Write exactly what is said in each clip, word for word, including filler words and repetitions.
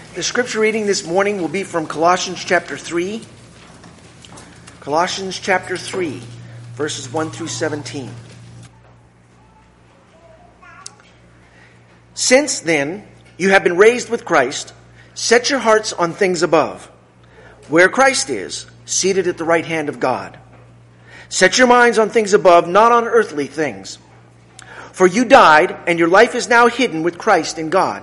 The scripture reading this morning will be from Colossians chapter three. Colossians chapter three, verses one through seventeen. Since then, you have been raised with Christ, set your hearts on things above, where Christ is, seated at the right hand of God. Set your minds on things above, not on earthly things. For you died, and your life is now hidden with Christ in God.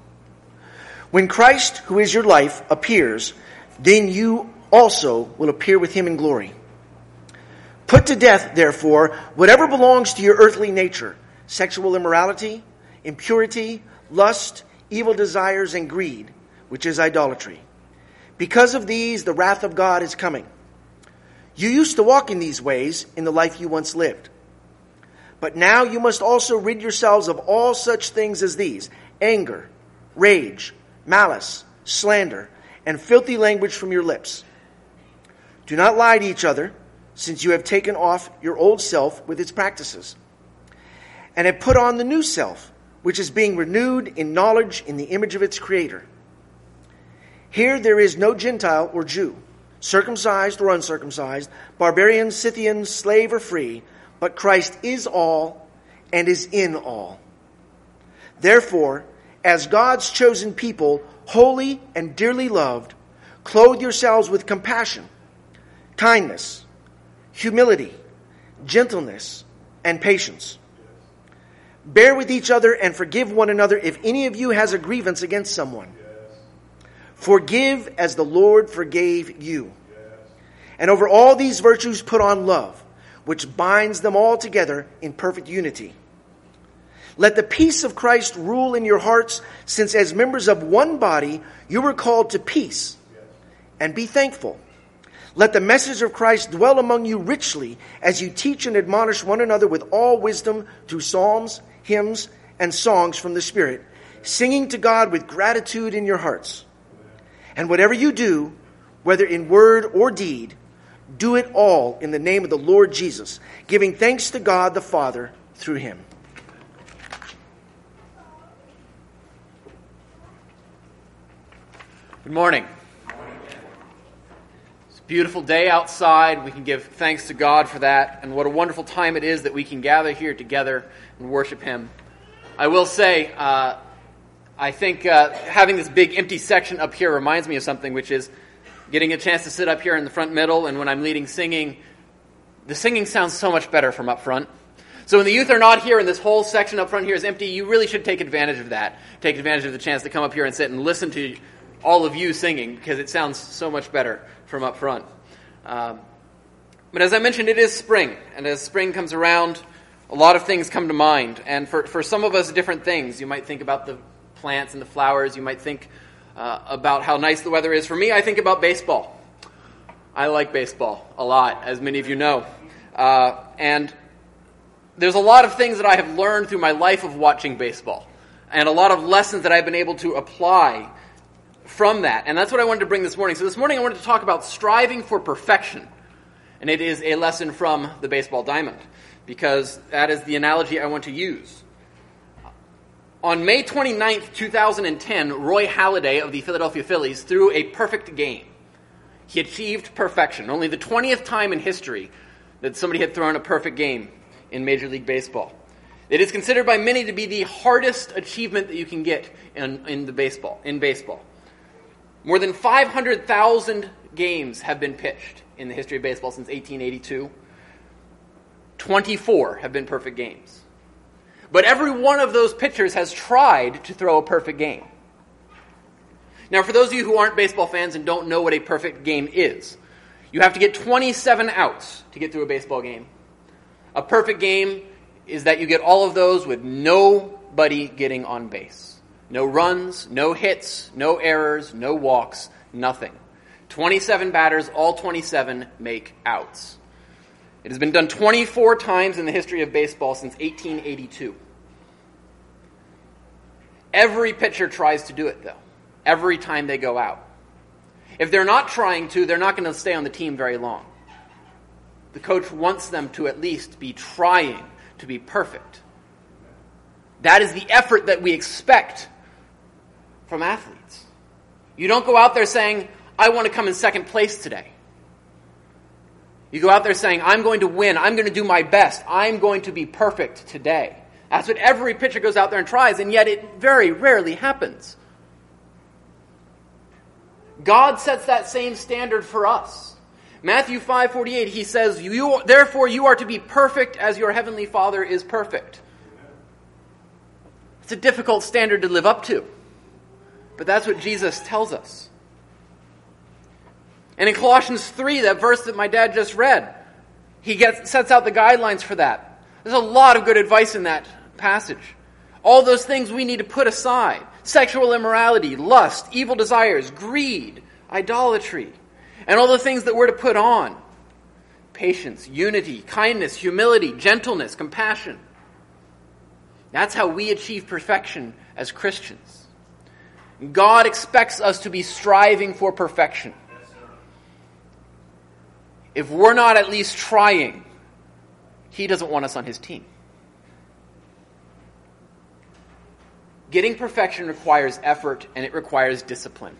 When Christ, who is your life, appears, then you also will appear with him in glory. Put to death, therefore, whatever belongs to your earthly nature, sexual immorality, impurity, lust, evil desires, and greed, which is idolatry. Because of these, the wrath of God is coming. You used to walk in these ways in the life you once lived. But now you must also rid yourselves of all such things as these: anger, rage, malice, slander, and filthy language from your lips. Do not lie to each other, since you have taken off your old self with its practices, and have put on the new self, which is being renewed in knowledge in the image of its Creator. Here there is no Gentile or Jew, circumcised or uncircumcised, barbarian, Scythian, slave or free, but Christ is all and is in all. Therefore, as God's chosen people, holy and dearly loved, clothe yourselves with compassion, kindness, humility, gentleness, and patience. Bear with each other and forgive one another if any of you has a grievance against someone. Forgive as the Lord forgave you. And over all these virtues put on love, which binds them all together in perfect unity. Let the peace of Christ rule in your hearts, since as members of one body you were called to peace. And be thankful. Let the message of Christ dwell among you richly as you teach and admonish one another with all wisdom through psalms, hymns, and songs from the Spirit, singing to God with gratitude in your hearts. And whatever you do, whether in word or deed, do it all in the name of the Lord Jesus, giving thanks to God the Father through him. Good morning. It's a beautiful day outside. We can give thanks to God for that. And what a wonderful time it is that we can gather here together and worship him. I will say, uh, I think uh, having this big empty section up here reminds me of something, which is getting a chance to sit up here in the front middle, and when I'm leading singing, the singing sounds so much better from up front. So when the youth are not here and this whole section up front here is empty, you really should take advantage of that. Take advantage of the chance to come up here and sit and listen to all of you singing, because it sounds so much better from up front. Um, but as I mentioned, it is spring, and as spring comes around, a lot of things come to mind. And for, for some of us, different things. You might think about the plants and the flowers. You might think uh, about how nice the weather is. For me, I think about baseball. I like baseball a lot, as many of you know. Uh, and there's a lot of things that I have learned through my life of watching baseball, and a lot of lessons that I've been able to apply from that. And that's what I wanted to bring this morning. So this morning I wanted to talk about striving for perfection. And it is a lesson from the baseball diamond, because that is the analogy I want to use. On May twenty-ninth, twenty ten, Roy Halladay of the Philadelphia Phillies threw a perfect game. He achieved perfection. Only the twentieth time in history that somebody had thrown a perfect game in Major League Baseball. It is considered by many to be the hardest achievement that you can get in, in the baseball, in baseball. More than five hundred thousand games have been pitched in the history of baseball since eighteen eighty-two. twenty-four have been perfect games. But every one of those pitchers has tried to throw a perfect game. Now, for those of you who aren't baseball fans and don't know what a perfect game is, you have to get twenty-seven outs to get through a baseball game. A perfect game is that you get all of those with nobody getting on base. No runs, no hits, no errors, no walks, nothing. twenty-seven batters, all twenty-seven make outs. It has been done twenty-four times in the history of baseball since eighteen eighty-two. Every pitcher tries to do it, though, every time they go out. If they're not trying to, they're not going to stay on the team very long. The coach wants them to at least be trying to be perfect. That is the effort that we expect from athletes. You don't go out there saying, I want to come in second place today. You go out there saying, I'm going to win. I'm going to do my best. I'm going to be perfect today. That's what every pitcher goes out there and tries, and yet it very rarely happens. God sets that same standard for us. Matthew five forty-eight, he says, you, therefore you are to be perfect as your heavenly Father is perfect. It's a difficult standard to live up to. But that's what Jesus tells us. And in Colossians three, that verse that my dad just read, he gets, sets out the guidelines for that. There's a lot of good advice in that passage. All those things we need to put aside. Sexual immorality, lust, evil desires, greed, idolatry, and all the things that we're to put on. Patience, unity, kindness, humility, gentleness, compassion. That's how we achieve perfection as Christians. God expects us to be striving for perfection. If we're not at least trying, he doesn't want us on his team. Getting perfection requires effort and it requires discipline.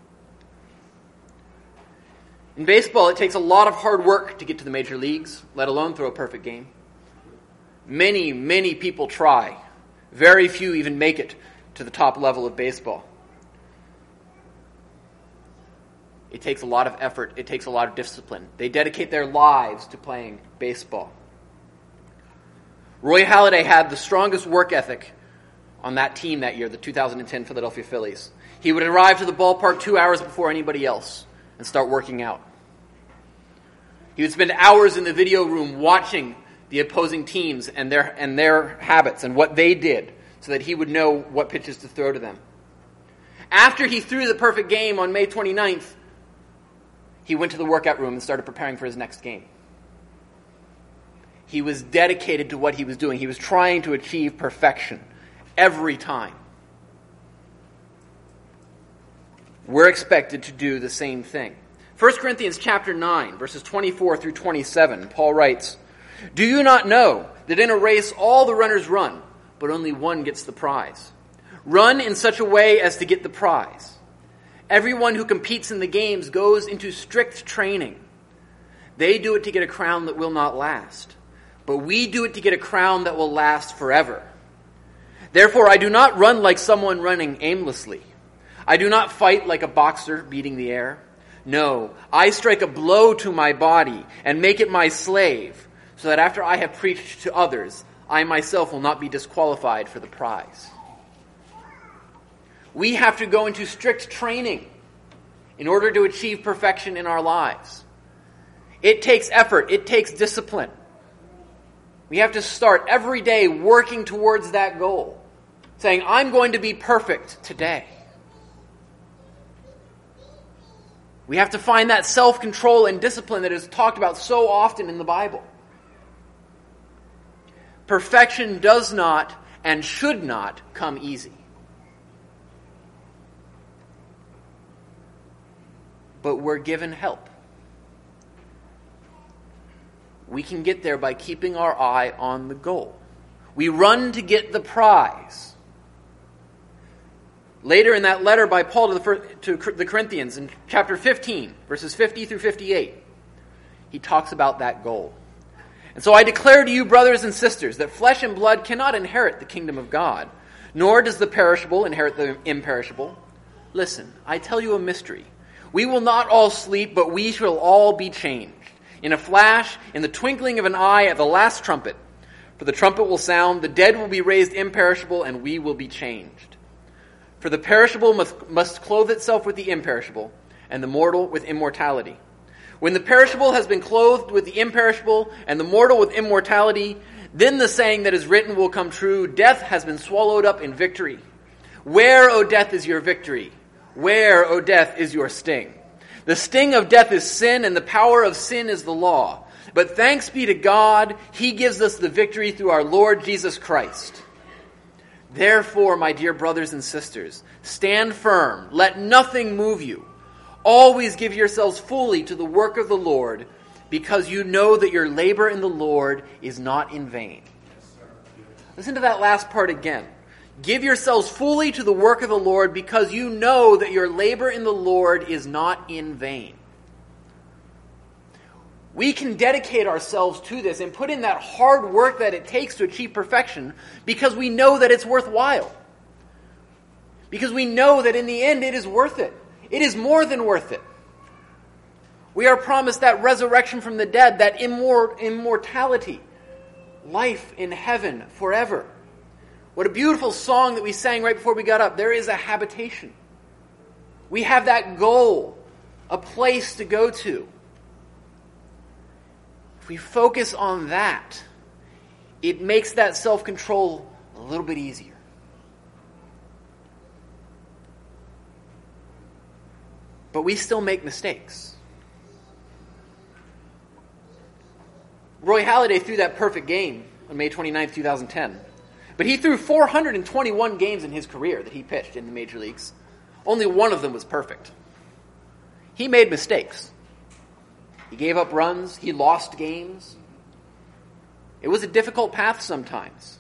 In baseball, it takes a lot of hard work to get to the major leagues, let alone throw a perfect game. Many, many people try. Very few even make it to the top level of baseball. It takes a lot of effort. It takes a lot of discipline. They dedicate their lives to playing baseball. Roy Halladay had the strongest work ethic on that team that year, the two thousand ten Philadelphia Phillies. He would arrive to the ballpark two hours before anybody else and start working out. He would spend hours in the video room watching the opposing teams and their and their habits and what they did so that he would know what pitches to throw to them. After he threw the perfect game on May twenty-ninth, he went to the workout room and started preparing for his next game. He was dedicated to what he was doing. He was trying to achieve perfection every time. We're expected to do the same thing. First Corinthians chapter nine, verses twenty-four through twenty-seven, Paul writes, "Do you not know that in a race all the runners run, but only one gets the prize? Run in such a way as to get the prize. Everyone who competes in the games goes into strict training. They do it to get a crown that will not last, but we do it to get a crown that will last forever. Therefore, I do not run like someone running aimlessly. I do not fight like a boxer beating the air. No, I strike a blow to my body and make it my slave, so that after I have preached to others, I myself will not be disqualified for the prize." We have to go into strict training in order to achieve perfection in our lives. It takes effort. It takes discipline. We have to start every day working towards that goal, saying, I'm going to be perfect today. We have to find that self-control and discipline that is talked about so often in the Bible. Perfection does not and should not come easy. But we're given help. We can get there by keeping our eye on the goal. We run to get the prize. Later in that letter by Paul to the, first, to the Corinthians, in chapter fifteen, verses fifty through fifty-eight, he talks about that goal. "And so I declare to you, brothers and sisters, that flesh and blood cannot inherit the kingdom of God, nor does the perishable inherit the imperishable. Listen, I tell you a mystery. We will not all sleep, but we shall all be changed. In a flash, in the twinkling of an eye, at the last trumpet. For the trumpet will sound, the dead will be raised imperishable, and we will be changed. For the perishable must, must clothe itself with the imperishable, and the mortal with immortality. When the perishable has been clothed with the imperishable, and the mortal with immortality, then the saying that is written will come true, death has been swallowed up in victory. Where, O death, is your victory? Where, O death, is your sting? The sting of death is sin, and the power of sin is the law. But thanks be to God, he gives us the victory through our Lord Jesus Christ. Therefore, my dear brothers and sisters, stand firm. Let nothing move you. Always give yourselves fully to the work of the Lord, because you know that your labor in the Lord is not in vain." Listen to that last part again. Give yourselves fully to the work of the Lord, because you know that your labor in the Lord is not in vain. We can dedicate ourselves to this and put in that hard work that it takes to achieve perfection because we know that it's worthwhile. Because we know that in the end it is worth it. It is more than worth it. We are promised that resurrection from the dead, that immor- immortality, life in heaven forever. What a beautiful song that we sang right before we got up. There is a habitation. We have that goal, a place to go to. If we focus on that, it makes that self-control a little bit easier. But we still make mistakes. Roy Halladay threw that perfect game on May twenty-ninth, twenty ten. But he threw four hundred twenty-one games in his career that he pitched in the major leagues. Only one of them was perfect. He made mistakes. He gave up runs. He lost games. It was a difficult path sometimes.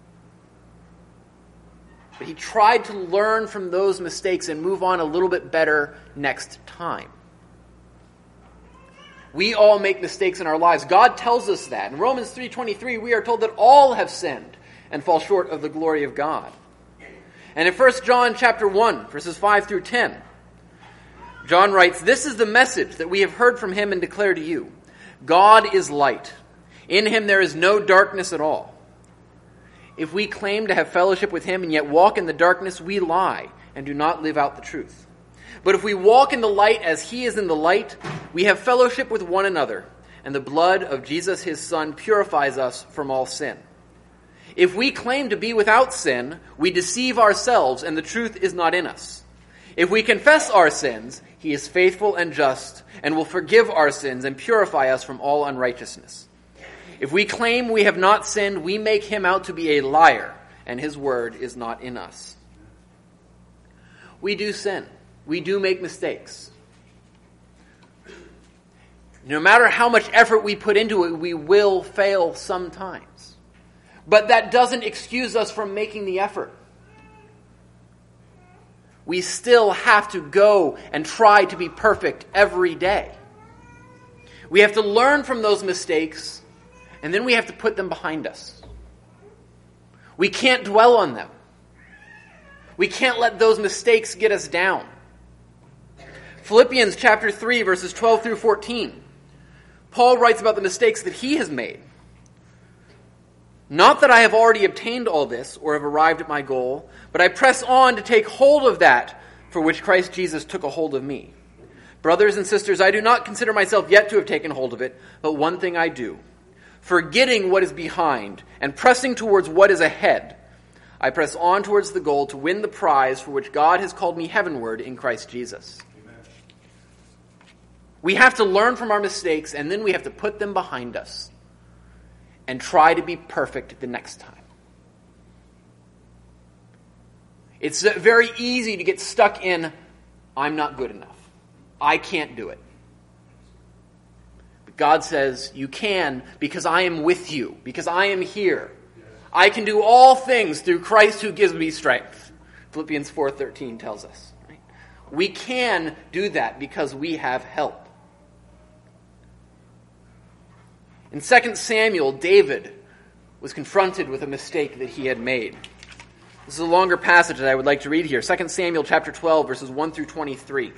But he tried to learn from those mistakes and move on a little bit better next time. We all make mistakes in our lives. God tells us that. In Romans three twenty-three, we are told that all have sinned and fall short of the glory of God. And in First John chapter one, verses five through ten, John writes, "This is the message that we have heard from him and declare to you. God is light. In him there is no darkness at all. If we claim to have fellowship with him and yet walk in the darkness, we lie and do not live out the truth. But if we walk in the light as he is in the light, we have fellowship with one another, and the blood of Jesus his Son purifies us from all sin. If we claim to be without sin, we deceive ourselves, and the truth is not in us. If we confess our sins, he is faithful and just, and will forgive our sins and purify us from all unrighteousness. If we claim we have not sinned, we make him out to be a liar, and his word is not in us." We do sin. We do make mistakes. No matter how much effort we put into it, we will fail sometimes. But that doesn't excuse us from making the effort. We still have to go and try to be perfect every day. We have to learn from those mistakes, and then we have to put them behind us. We can't dwell on them. We can't let those mistakes get us down. Philippians chapter three, verses twelve through fourteen. Paul writes about the mistakes that he has made. "Not that I have already obtained all this or have arrived at my goal, but I press on to take hold of that for which Christ Jesus took a hold of me. Brothers and sisters, I do not consider myself yet to have taken hold of it, but one thing I do. Forgetting what is behind and pressing towards what is ahead, I press on towards the goal to win the prize for which God has called me heavenward in Christ Jesus." Amen. We have to learn from our mistakes, and then we have to put them behind us and try to be perfect the next time. It's very easy to get stuck in, I'm not good enough. I can't do it. But God says, you can because I am with you, because I am here. I can do all things through Christ who gives me strength. Philippians four thirteen tells us. Right? We can do that because we have help. In Second Samuel, David was confronted with a mistake that he had made. This is a longer passage that I would like to read here. Second Samuel chapter twelve, verses one through twenty-three.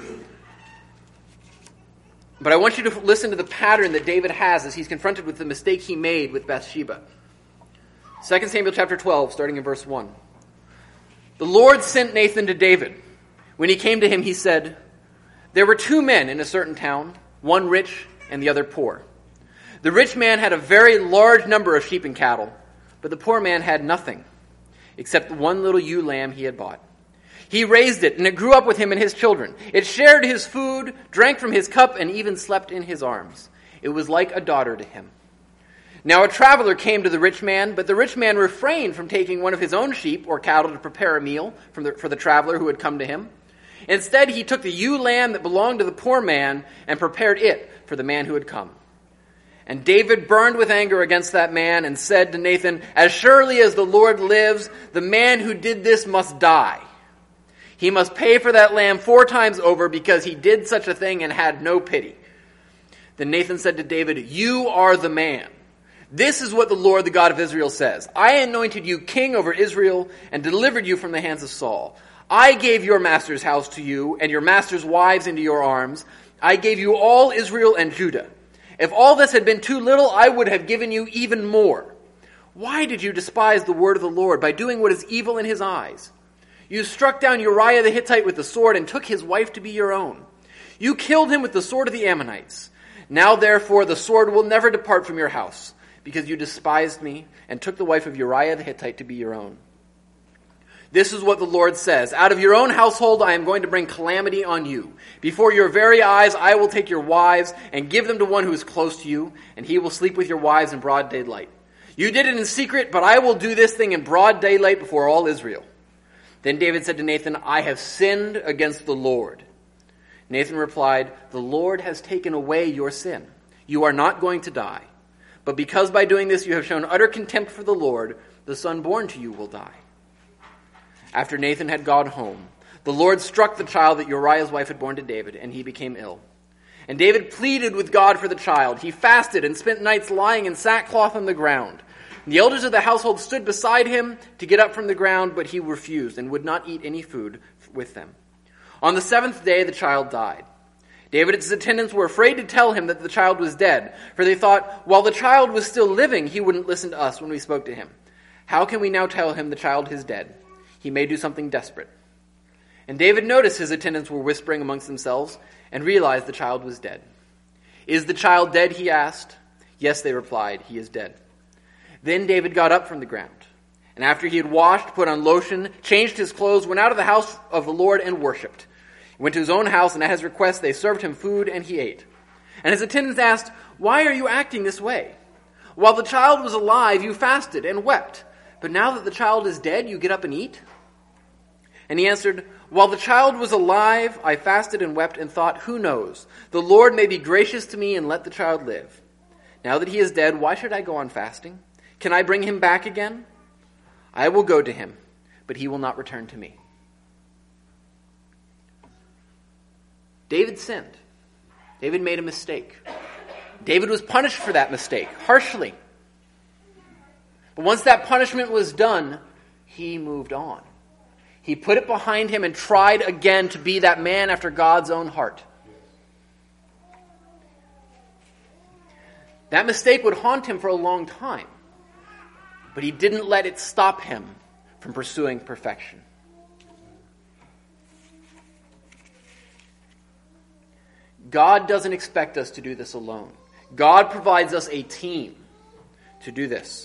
But I want you to listen to the pattern that David has as he's confronted with the mistake he made with Bathsheba. Second Samuel chapter twelve, starting in verse one. "The Lord sent Nathan to David. When he came to him, he said, 'There were two men in a certain town, one rich and the other poor. The rich man had a very large number of sheep and cattle, but the poor man had nothing, except one little ewe lamb he had bought. He raised it, and it grew up with him and his children. It shared his food, drank from his cup, and even slept in his arms. It was like a daughter to him. Now a traveler came to the rich man, but the rich man refrained from taking one of his own sheep or cattle to prepare a meal for the, for the traveler who had come to him. Instead, he took the ewe lamb that belonged to the poor man and prepared it for the man who had come. And David burned with anger against that man and said to Nathan, "As surely as the Lord lives, the man who did this must die. He must pay for that lamb four times over because he did such a thing and had no pity." Then Nathan said to David, "You are the man. This is what the Lord, the God of Israel, says. I anointed you king over Israel and delivered you from the hands of Saul. I gave your master's house to you and your master's wives into your arms. I gave you all Israel and Judah. If all this had been too little, I would have given you even more. Why did you despise the word of the Lord by doing what is evil in his eyes? You struck down Uriah the Hittite with the sword and took his wife to be your own. You killed him with the sword of the Ammonites. Now therefore the sword will never depart from your house, because you despised me and took the wife of Uriah the Hittite to be your own. This is what the Lord says. Out of your own household I am going to bring calamity on you. Before your very eyes I will take your wives and give them to one who is close to you, and he will sleep with your wives in broad daylight. You did it in secret, but I will do this thing in broad daylight before all Israel." Then David said to Nathan, "I have sinned against the Lord." Nathan replied, "The Lord has taken away your sin. You are not going to die. But because by doing this you have shown utter contempt for the Lord, the son born to you will die." After Nathan had gone home, the Lord struck the child that Uriah's wife had borne to David, and he became ill. And David pleaded with God for the child. He fasted and spent nights lying in sackcloth on the ground. And the elders of the household stood beside him to get up from the ground, but he refused and would not eat any food with them. On the seventh day the child died. David and his attendants were afraid to tell him that the child was dead, for they thought, while the child was still living, he wouldn't listen to us when we spoke to him. How can we now tell him the child is dead? He may do something desperate. And David noticed his attendants were whispering amongst themselves and realized the child was dead. "Is the child dead?" he asked. "Yes," they replied, "he is dead." Then David got up from the ground, and after he had washed, put on lotion, changed his clothes, went out of the house of the Lord and worshipped. He went to his own house, and at his request they served him food, and he ate. And his attendants asked, "Why are you acting this way? While the child was alive, you fasted and wept. But now that the child is dead, you get up and eat?" And he answered, "While the child was alive, I fasted and wept and thought, who knows? The Lord may be gracious to me and let the child live. Now that he is dead, why should I go on fasting? Can I bring him back again? I will go to him, but he will not return to me." David sinned. David made a mistake. David was punished for that mistake, harshly. But once that punishment was done, he moved on. He put it behind him and tried again to be that man after God's own heart. That mistake would haunt him for a long time, but he didn't let it stop him from pursuing perfection. God doesn't expect us to do this alone. God provides us a team to do this.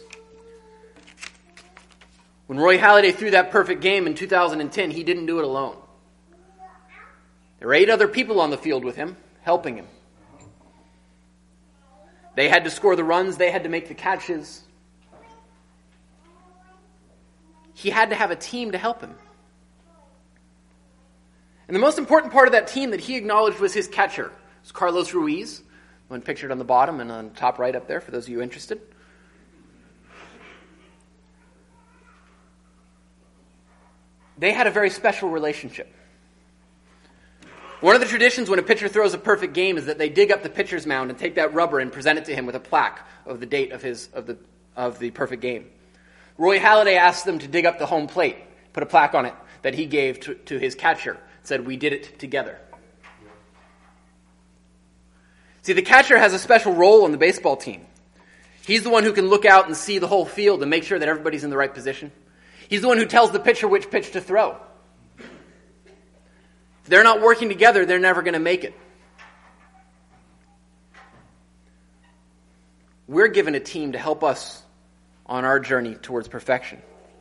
When Roy Halladay threw that perfect game in two thousand ten, he didn't do it alone. There were eight other people on the field with him, helping him. They had to score the runs, they had to make the catches. He had to have a team to help him. And the most important part of that team that he acknowledged was his catcher. It was Carlos Ruiz, one pictured on the bottom and on the top right up there for those of you interested. They had a very special relationship. One of the traditions when a pitcher throws a perfect game is that they dig up the pitcher's mound and take that rubber and present it to him with a plaque of the date of his of the of the perfect game. Roy Halladay asked them to dig up the home plate, put a plaque on it that he gave to, to his catcher, said, "We did it together." See, the catcher has a special role on the baseball team. He's the one who can look out and see the whole field and make sure that everybody's in the right position. He's the one who tells the pitcher which pitch to throw. If they're not working together, they're never going to make it. We're given a team to help us on our journey towards perfection.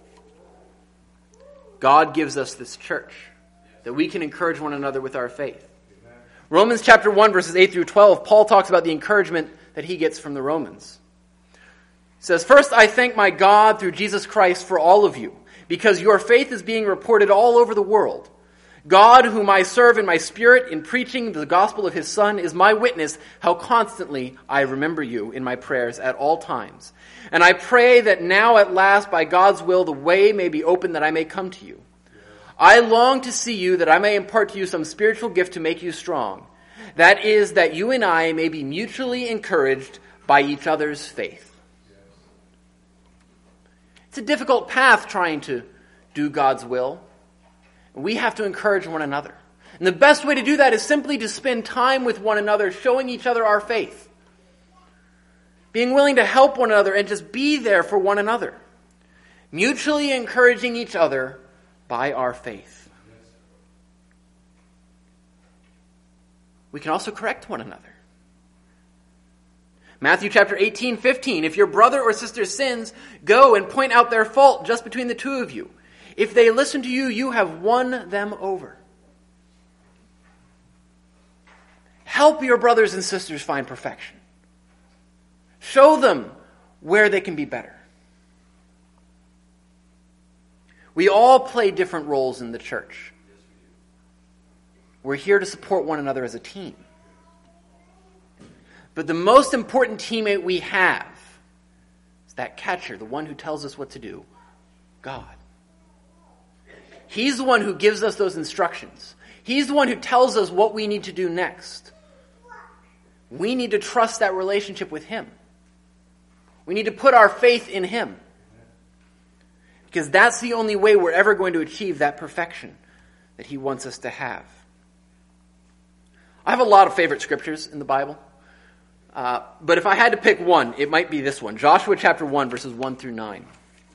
God gives us this church that we can encourage one another with our faith. Romans chapter one, verses eight through twelve, Paul talks about the encouragement that he gets from the Romans. It says, "First, I thank my God through Jesus Christ for all of you, because your faith is being reported all over the world. God, whom I serve in my spirit in preaching the gospel of his Son, is my witness how constantly I remember you in my prayers at all times. And I pray that now at last, by God's will, the way may be open that I may come to you. I long to see you, that I may impart to you some spiritual gift to make you strong. That is, that you and I may be mutually encouraged by each other's faith. It's a difficult path trying to do God's will. We have to encourage one another. And the best way to do that is simply to spend time with one another, showing each other our faith. Being willing to help one another and just be there for one another. Mutually encouraging each other by our faith. We can also correct one another. Matthew chapter eighteen, fifteen. If your brother or sister sins, go and point out their fault just between the two of you. If they listen to you, you have won them over. Help your brothers and sisters find perfection. Show them where they can be better. We all play different roles in the church. We're here to support one another as a team. But the most important teammate we have is that catcher, the one who tells us what to do, God. He's the one who gives us those instructions. He's the one who tells us what we need to do next. We need to trust that relationship with him. We need to put our faith in him. Because that's the only way we're ever going to achieve that perfection that he wants us to have. I have a lot of favorite scriptures in the Bible. Uh, but if I had to pick one, it might be this one. Joshua chapter one, verses one through nine.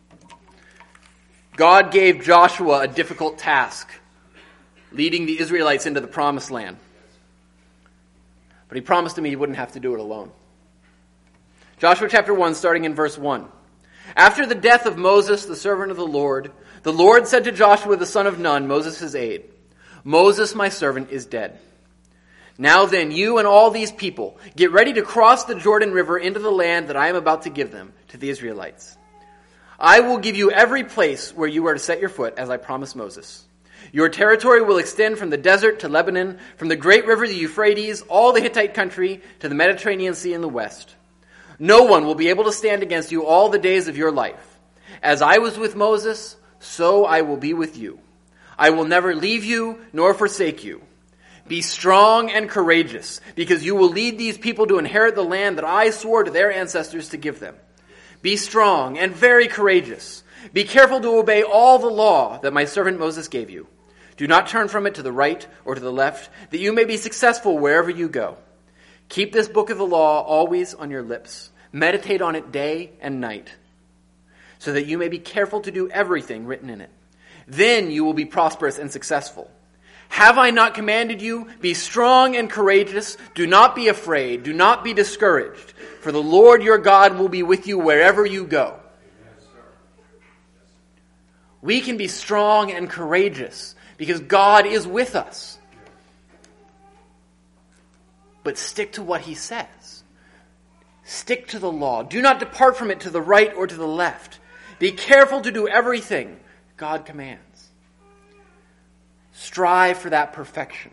God gave Joshua a difficult task, leading the Israelites into the promised land. But he promised him he wouldn't have to do it alone. Joshua chapter one, starting in verse one. After the death of Moses, the servant of the Lord, the Lord said to Joshua the son of Nun, Moses' aide, Moses, my servant, is dead. Now then, you and all these people, get ready to cross the Jordan River into the land that I am about to give them, to the Israelites. I will give you every place where you are to set your foot, as I promised Moses. Your territory will extend from the desert to Lebanon, from the great river the Euphrates, all the Hittite country, to the Mediterranean Sea in the west. No one will be able to stand against you all the days of your life. As I was with Moses, so I will be with you. I will never leave you nor forsake you. Be strong and courageous, because you will lead these people to inherit the land that I swore to their ancestors to give them. Be strong and very courageous. Be careful to obey all the law that my servant Moses gave you. Do not turn from it to the right or to the left, that you may be successful wherever you go. Keep this book of the law always on your lips. Meditate on it day and night, so that you may be careful to do everything written in it. Then you will be prosperous and successful. Have I not commanded you? Be strong and courageous. Do not be afraid. Do not be discouraged. For the Lord your God will be with you wherever you go. We can be strong and courageous because God is with us. But stick to what he says. Stick to the law. Do not depart from it to the right or to the left. Be careful to do everything God commands. Strive for that perfection.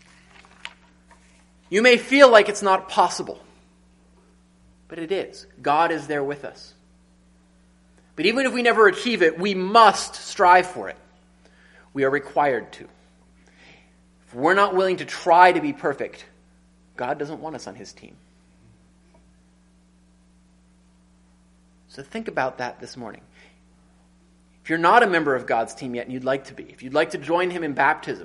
You may feel like it's not possible, but it is. God is there with us. But even if we never achieve it, we must strive for it. We are required to. If we're not willing to try to be perfect, God doesn't want us on his team. So think about that this morning. If you're not a member of God's team yet and you'd like to be, if you'd like to join him in baptism,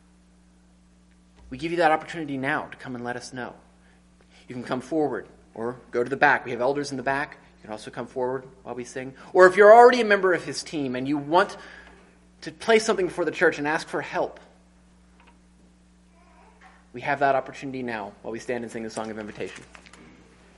we give you that opportunity now to come and let us know. You can come forward or go to the back. We have elders in the back. You can also come forward while we sing. Or if you're already a member of his team and you want to place something before the church and ask for help, we have that opportunity now while we stand and sing the song of invitation.